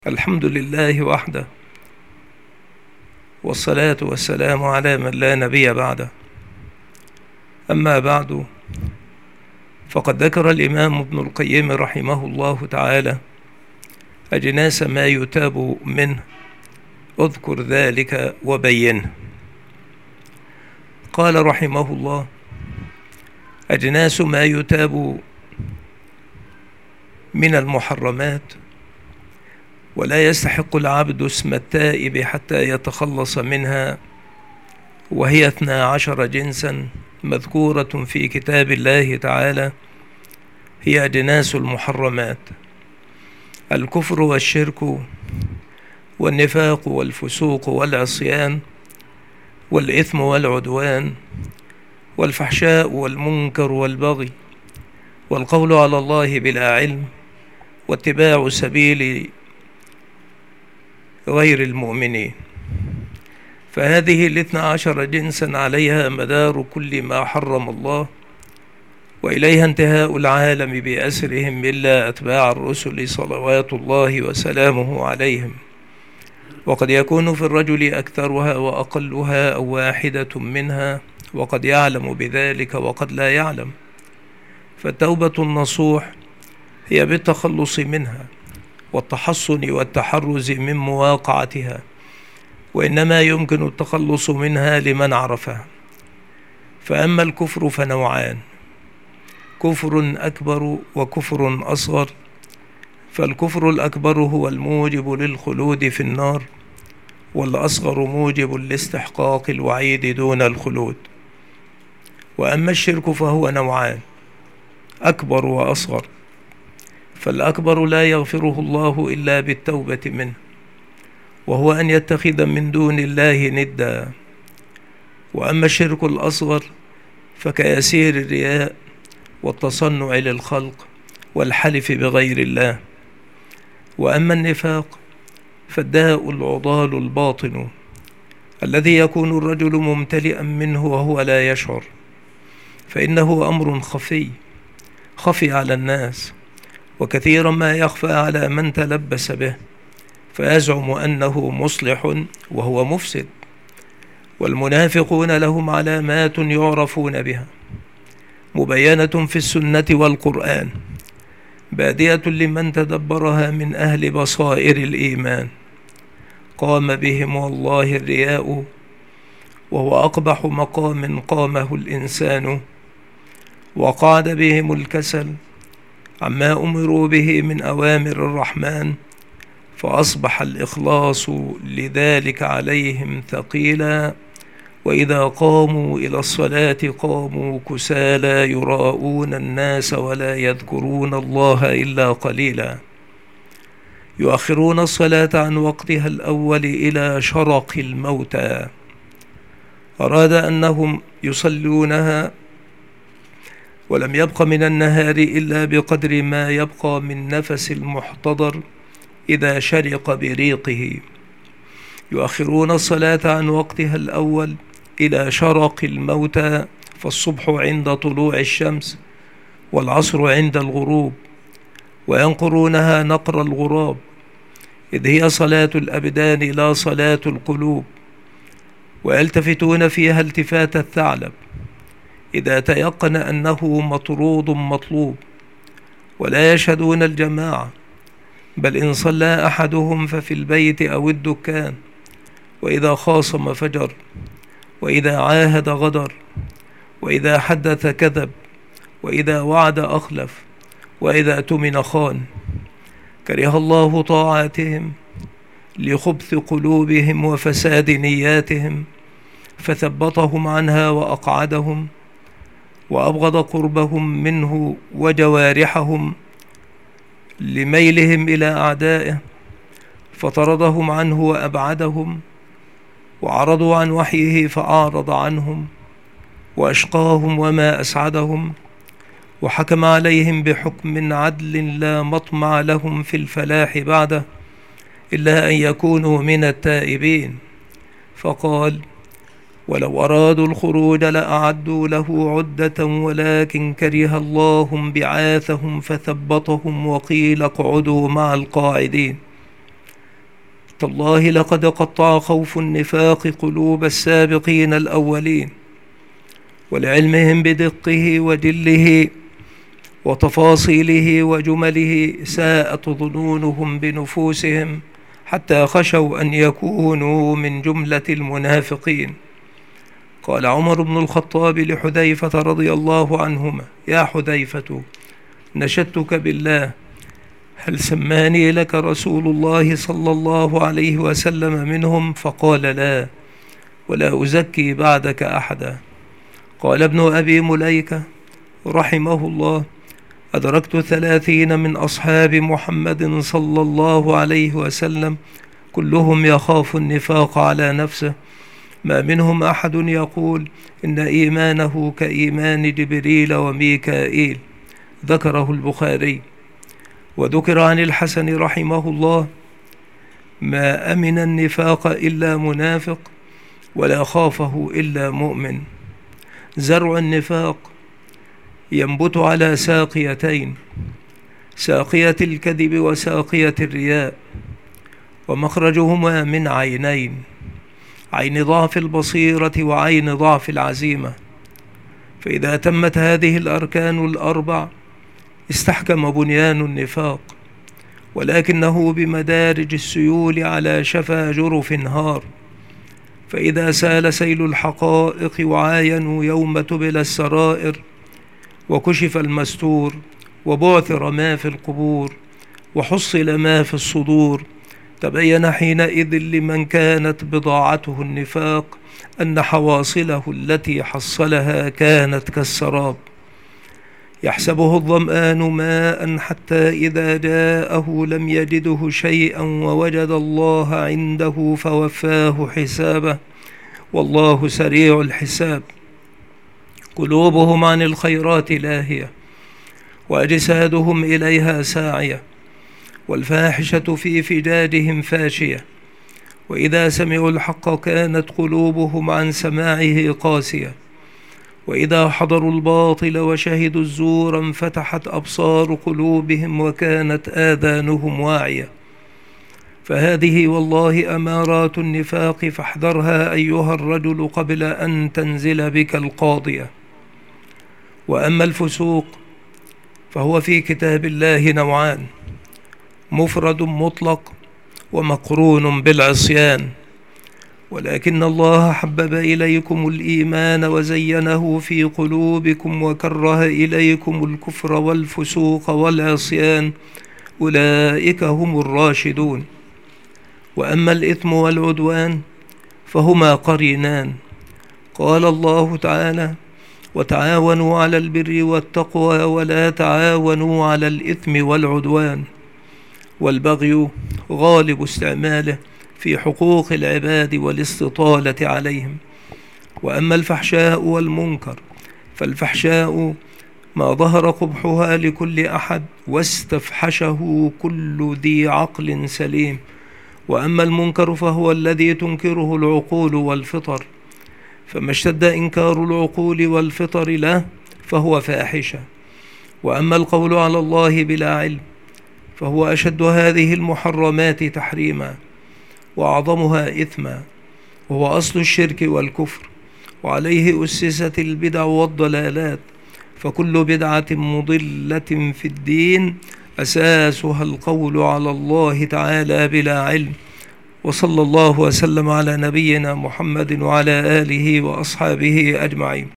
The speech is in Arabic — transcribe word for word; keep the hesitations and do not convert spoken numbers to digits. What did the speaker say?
الحمد لله وحده، والصلاة والسلام على من لا نبي بعده. أما بعد، فقد ذكر الإمام ابن القيم رحمه الله تعالى أجناس ما يتاب منه، اذكر ذلك وبينه. قال رحمه الله: أجناس ما يتاب من المحرمات، ولا يستحق العبد اسم التائب حتى يتخلص منها، وهي اثنا عشر جنسا مذكورة في كتاب الله تعالى، هي أجناس المحرمات: الكفر والشرك والنفاق والفسوق والعصيان والإثم والعدوان والفحشاء والمنكر والبغي والقول على الله بلا علم واتباع سبيل غير المؤمنين. فهذه الاثنى عشر جنسا عليها مدار كل ما حرم الله، وإليها انتهاء العالم بأسرهم إلا أتباع الرسل صلوات الله وسلامه عليهم. وقد يكون في الرجل أكثرها وأقلها أو واحدة منها، وقد يعلم بذلك وقد لا يعلم. فالتوبة النصوح هي بالتخلص منها والتحصن والتحرز من مواقعتها، وإنما يمكن التخلص منها لمن عرفها. فأما الكفر فنوعان: كفر أكبر وكفر أصغر. فالكفر الأكبر هو الموجب للخلود في النار، والأصغر موجب لاستحقاق الوعيد دون الخلود. وأما الشرك فهو نوعان: أكبر وأصغر. فالأكبر لا يغفره الله إلا بالتوبة منه، وهو أن يتخذ من دون الله ندا. وأما الشرك الأصغر فكيسير الرياء والتصنع للخلق والحلف بغير الله. وأما النفاق فالداء العضال الباطن الذي يكون الرجل ممتلئا منه وهو لا يشعر، فإنه أمر خفي خفي على الناس، وكثيرا ما يخفى على من تلبس به، فيزعم أنه مصلح وهو مفسد. والمنافقون لهم علامات يعرفون بها، مبينة في السنة والقرآن، بادية لمن تدبرها من أهل بصائر الإيمان. قام بهم والله الرياء، وهو أقبح مقام قامه الإنسان، وقعد بهم الكسل عما أمروا به من أوامر الرحمن، فأصبح الإخلاص لذلك عليهم ثقيلا. وإذا قاموا إلى الصلاة قاموا كسالى يراءون الناس ولا يذكرون الله إلا قليلا. يؤخرون الصلاة عن وقتها الأول إلى شرق الموتى. أراد أنهم يصلونها ولم يبق من النهار إلا بقدر ما يبقى من نفس المحتضر إذا شرق بريقه. يؤخرون الصلاة عن وقتها الأول إلى شرق الموتى، فالصبح عند طلوع الشمس والعصر عند الغروب، وينقرونها نقر الغراب، إذ هي صلاة الأبدان لا صلاة القلوب. ويلتفتون فيها التفات الثعلب إذا تيقن أنه مطرود مطلوب، ولا يشهدون الجماعة، بل إن صلى أحدهم ففي البيت أو الدكان. وإذا خاصم فجر، وإذا عاهد غدر، وإذا حدث كذب، وإذا وعد أخلف، وإذا اؤتمن خان. كره الله طاعاتهم لخبث قلوبهم وفساد نياتهم، فثبطهم عنها وأقعدهم، وأبغض قربهم منه وجوارحهم لميلهم إلى أعدائه، فطردهم عنه وأبعدهم، وعرضوا عن وحيه فأعرض عنهم، وأشقاهم وما أسعدهم، وحكم عليهم بحكم عدل لا مطمع لهم في الفلاح بعده إلا أن يكونوا من التائبين. فقال: ولو أرادوا الخروج لأعدوا له عدة، ولكن كره الله انبعاثهم فثبطهم وقيل اقعدوا مع القاعدين. تالله لقد قطع خوف النفاق قلوب السابقين الأولين، ولعلمهم بدقه وجله وتفاصيله وجمله ساءت ظنونهم بنفوسهم حتى خشوا أن يكونوا من جملة المنافقين. قال عمر بن الخطاب لحذيفة رضي الله عنهما: يا حذيفة، نشدتك بالله، هل سماني لك رسول الله صلى الله عليه وسلم منهم؟ فقال: لا، ولا أزكي بعدك أحدا. قال ابن أبي مليكة رحمه الله: أدركت ثلاثين من أصحاب محمد صلى الله عليه وسلم كلهم يخاف النفاق على نفسه، ما منهم أحد يقول إن إيمانه كإيمان جبريل وميكائيل. ذكره البخاري. وذكر عن الحسن رحمه الله: ما أمن النفاق إلا منافق، ولا خافه إلا مؤمن. زرع النفاق ينبت على ساقيتين: ساقية الكذب وساقية الرياء، ومخرجهما من عينين: عين ضعف البصيرة وعين ضعف العزيمة. فإذا تمت هذه الأركان الأربع استحكم بنيان النفاق، ولكنه بمدارج السيول على شفا جرف هار. فإذا سال سيل الحقائق وعاينوا يوم تبل السرائر وكشف المستور وبعثر ما في القبور وحصل ما في الصدور، تبين حينئذ لمن كانت بضاعته النفاق أن حواصله التي حصلها كانت كالسراب، يحسبه الظمآن ماء حتى إذا جاءه لم يجده شيئا ووجد الله عنده فوفاه حسابه، والله سريع الحساب. قلوبهم عن الخيرات لاهية، وأجسادهم إليها ساعية، والفاحشة في فجاجهم فاشية. وإذا سمعوا الحق كانت قلوبهم عن سماعه قاسية، وإذا حضروا الباطل وشهدوا الزور انفتحت أبصار قلوبهم وكانت آذانهم واعية. فهذه والله أمارات النفاق، فاحذرها أيها الرجل قبل أن تنزل بك القاضية. وأما الفسوق فهو في كتاب الله نوعان: مفرد مطلق، ومقرون بالعصيان. ولكن الله حبب إليكم الإيمان وزينه في قلوبكم وكره إليكم الكفر والفسوق والعصيان، أولئك هم الراشدون. وأما الإثم والعدوان فهما قرينان. قال الله تعالى: وتعاونوا على البر والتقوى ولا تعاونوا على الإثم والعدوان. والبغي غالب استعماله في حقوق العباد والاستطالة عليهم. وأما الفحشاء والمنكر فالفحشاء ما ظهر قبحها لكل أحد واستفحشه كل ذي عقل سليم. وأما المنكر فهو الذي تنكره العقول والفطر، فما اشتد إنكار العقول والفطر له فهو فاحشة. وأما القول على الله بلا علم فهو أشد هذه المحرمات تحريما وأعظمها إثما، وهو أصل الشرك والكفر، وعليه أسست البدع والضلالات. فكل بدعة مضلة في الدين أساسها القول على الله تعالى بلا علم. وصلى الله وسلم على نبينا محمد وعلى آله وأصحابه أجمعين.